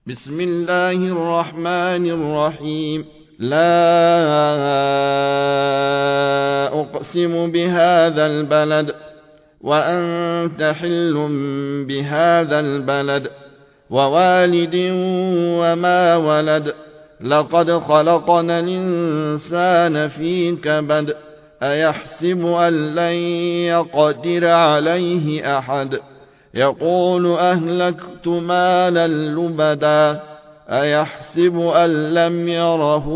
بسم الله الرحمن الرحيم. لا أقسم بهذا البلد وأنت حل بهذا البلد ووالد وما ولد. لقد خلقنا الإنسان في كبد. أيحسب أن لن يقدر عليه أحد. يقول أهلكت مالا لبدا. أيحسب أن لم يره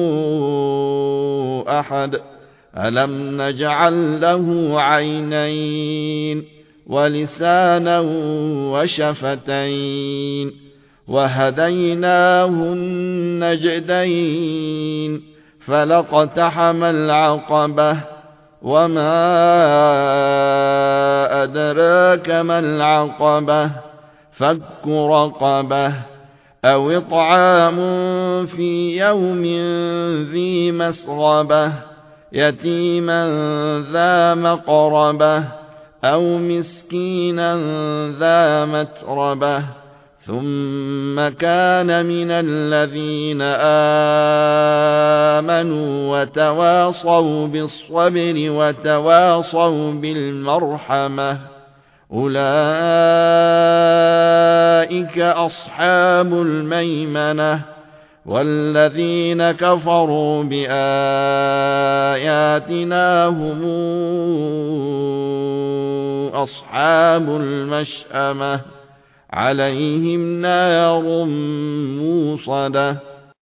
أحد. ألم نجعل له عينين ولسانا وشفتين وهديناه النجدين فلاقتحم العقبة وما أدراك ما العقبة فك رقبة أو إطعام في يوم ذي مسغبة يتيما ذا مقربة أو مسكينا ذا متربة ثم كان من الذين آمنوا وتواصوا بالصبر وتواصوا بالمرحمة أولئك أصحاب الميمنة. والذين كفروا بآياتنا هم أصحاب المشأمة عليهم نار موصدة.